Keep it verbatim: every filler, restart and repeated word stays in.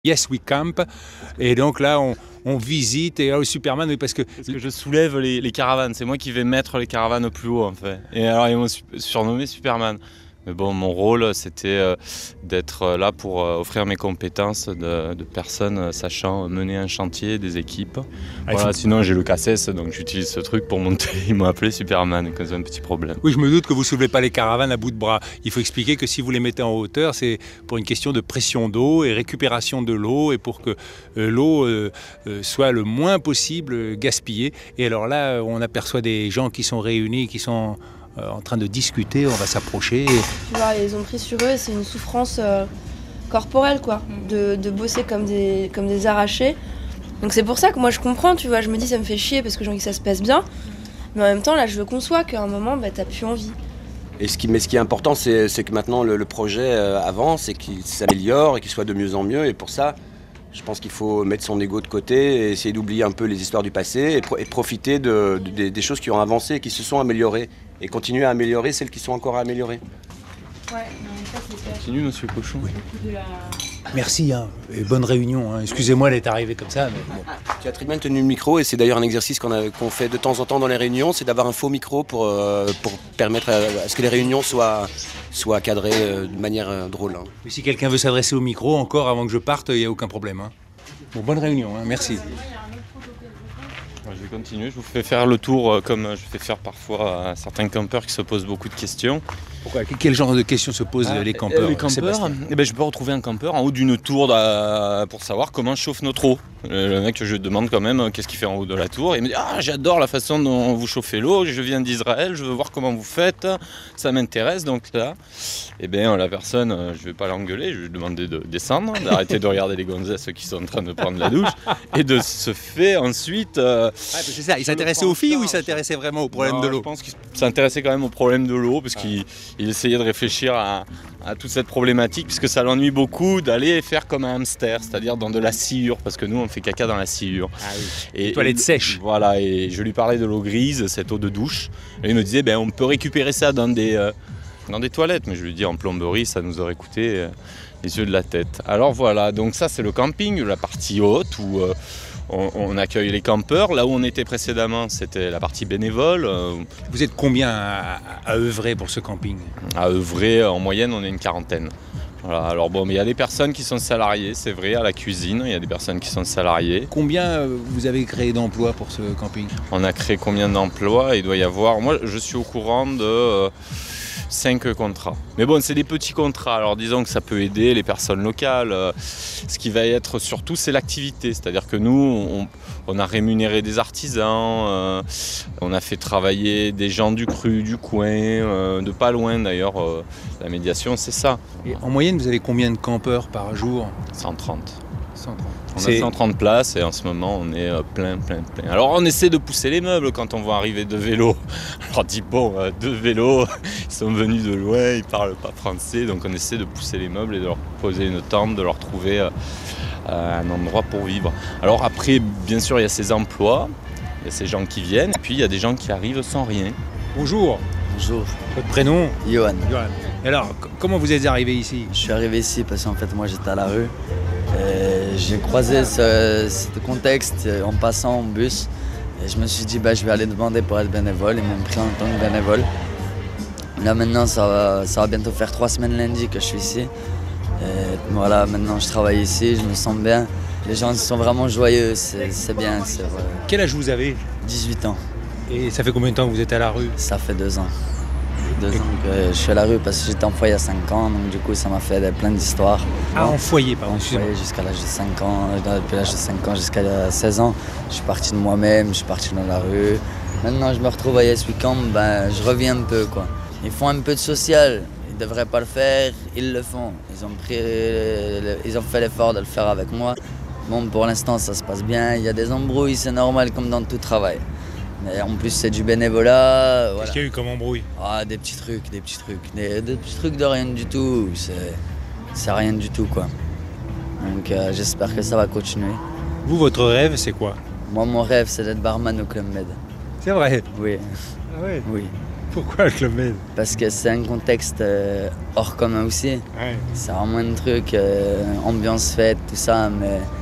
Yes We Camp, et donc là on, on visite, et là, Superman, oui, parce que... Parce que je soulève les, les caravanes, c'est moi qui vais mettre les caravanes au plus haut en fait. Et alors ils m'ont surnommé Superman. Mais bon, mon rôle, c'était euh, d'être là pour euh, offrir mes compétences de, de personnes sachant mener un chantier, des équipes. Ah, voilà, faut... Sinon, j'ai le K S S, donc j'utilise ce truc pour monter. Ils m'ont appelé Superman quand j'ai un petit problème. Oui, je me doute que vous ne soulevez pas les caravanes à bout de bras. Il faut expliquer que si vous les mettez en hauteur, c'est pour une question de pression d'eau et récupération de l'eau, et pour que euh, l'eau euh, euh, soit le moins possible gaspillée. Et alors là, on aperçoit des gens qui sont réunis, qui sont... Euh, en train de discuter, on va s'approcher. Tu vois, ils ont pris sur eux, c'est une souffrance euh, corporelle, quoi, de, de bosser comme des, comme des arrachés. Donc c'est pour ça que moi je comprends, tu vois, je me dis ça me fait chier parce que j'ai envie que ça se passe bien. Mais en même temps, là, je le conçois qu'à un moment, bah, t'as plus envie. Et ce qui, mais ce qui est important, c'est, c'est que maintenant le, le projet euh, avance et qu'il s'améliore et qu'il soit de mieux en mieux. Et pour ça, je pense qu'il faut mettre son ego de côté et essayer d'oublier un peu les histoires du passé et, pro- et profiter de, de, de, des choses qui ont avancé et qui se sont améliorées. Et continuer à améliorer celles qui sont encore à améliorer. Ouais, mais ça c'est Continue, monsieur Cochon. Oui. La... Merci, hein, et bonne réunion. Hein. Excusez-moi d'être arrivé comme ça. Mais bon. Tu as très bien tenu le micro, et c'est d'ailleurs un exercice qu'on, a, qu'on fait de temps en temps dans les réunions, c'est d'avoir un faux micro pour, euh, pour permettre à, à ce que les réunions soient, soient cadrées euh, de manière euh, drôle. Hein. Mais si quelqu'un veut s'adresser au micro encore avant que je parte, il n'y a aucun problème. Hein. Bon, bonne réunion, hein, merci. Je vais continuer, je vous fais faire le tour euh, comme je fais faire parfois à certains campeurs qui se posent beaucoup de questions. Pourquoi ? Quel genre de questions se posent ah, les campeurs ? Les campeurs, eh ben, je peux retrouver un campeur en haut d'une tour de, pour savoir comment chauffe notre eau. Le mec, je lui demande quand même qu'est-ce qu'il fait en haut de la tour. Et il me dit ah, j'adore la façon dont vous chauffez l'eau, je viens d'Israël, je veux voir comment vous faites, ça m'intéresse. Donc là, eh bien, la personne, je ne vais pas l'engueuler, je vais lui demander de descendre, d'arrêter de regarder les gonzesses qui sont en train de prendre la douche et de se faire ensuite. Euh, ah, c'est ça, il s'intéressait aux filles ou il s'intéressait vraiment au problème non, de l'eau ? Je pense qu'il s'intéressait quand même au problème de l'eau parce ah. qu'il il essayait de réfléchir à, à toute cette problématique puisque ça l'ennuie beaucoup d'aller faire comme un hamster, c'est-à-dire dans de la sciure, parce que nous on fait caca dans la sciure. Ah oui. Et les toilettes sèches. Voilà, et je lui parlais de l'eau grise, cette eau de douche, et il me disait ben on peut récupérer ça dans des, euh, dans des toilettes, mais je lui dis en plomberie ça nous aurait coûté euh, les yeux de la tête. Alors voilà, donc ça c'est le camping, la partie haute où euh, On, on accueille les campeurs. Là où on était précédemment, c'était la partie bénévole. Vous êtes combien à, à œuvrer pour ce camping ? À œuvrer, en moyenne, on est une quarantaine. Voilà. Alors bon, mais il y a des personnes qui sont salariées, c'est vrai, à la cuisine, il y a des personnes qui sont salariées. Combien vous avez créé d'emplois pour ce camping ? On a créé combien d'emplois ? Il doit y avoir... Moi, je suis au courant de... Euh, cinq contrats. Mais bon, c'est des petits contrats, alors disons que ça peut aider les personnes locales. Ce qui va être surtout, c'est l'activité. C'est-à-dire que nous, on, on a rémunéré des artisans, euh, on a fait travailler des gens du cru, du coin, euh, de pas loin d'ailleurs. Euh, la médiation, c'est ça. Et en moyenne, vous avez combien de campeurs par jour ? cent trente. cent trente. On c'est... a cent trente places et en ce moment on est plein, plein, plein. Alors on essaie de pousser les meubles quand on voit arriver deux vélos. Alors on dit bon, deux vélos, ils sont venus de loin, ils parlent pas français, donc on essaie de pousser les meubles et de leur poser une tente, de leur trouver un endroit pour vivre. Alors après, bien sûr, il y a ces emplois, il y a ces gens qui viennent, et puis il y a des gens qui arrivent sans rien. Bonjour. Bonjour. Votre prénom ? Johan. Johan. Et alors, c- comment vous êtes arrivé ici ? Je suis arrivé ici parce qu'en fait, moi, j'étais à la rue. Et j'ai croisé ce, ce contexte en passant en bus. Et je me suis dit, bah, je vais aller demander pour être bénévole. Ils m'ont pris en tant que bénévole. Là, maintenant, ça va, ça va bientôt faire trois semaines lundi que je suis ici. Et voilà, maintenant, je travaille ici, je me sens bien. Les gens sont vraiment joyeux, c'est, c'est bien. C'est vrai. Quel âge vous avez ? dix-huit ans. Et ça fait combien de temps que vous êtes à la rue ? Ça fait deux ans. Deux ans que je suis à la rue parce que j'étais en foyer à cinq ans, donc du coup ça m'a fait plein d'histoires. Ah, en foyer, pardon, en foyer jusqu'à l'âge de cinq ans, depuis l'âge de cinq ans jusqu'à seize ans, je suis parti de moi-même, je suis parti dans la rue. Maintenant je me retrouve à Yes We Camp, ben, je reviens un peu quoi. Ils font un peu de social, ils ne devraient pas le faire, ils le font. Ils ont, pris, ils ont fait l'effort de le faire avec moi. Bon, pour l'instant ça se passe bien, il y a des embrouilles, c'est normal comme dans tout travail. Mais en plus c'est du bénévolat. Qu'est-ce voilà. qu'il y a eu comme embrouille ? Ah, des petits trucs, des petits trucs, des, des petits trucs de rien du tout, c'est, c'est rien du tout quoi. Donc euh, j'espère que ça va continuer. Vous, votre rêve, c'est quoi ? Moi mon rêve c'est d'être barman au Club Med. C'est vrai ? Oui. Ah ouais. Oui. Pourquoi le Club Med? Parce que c'est un contexte euh, hors commun aussi. Ouais. C'est vraiment un truc, euh, ambiance fête, tout ça, mais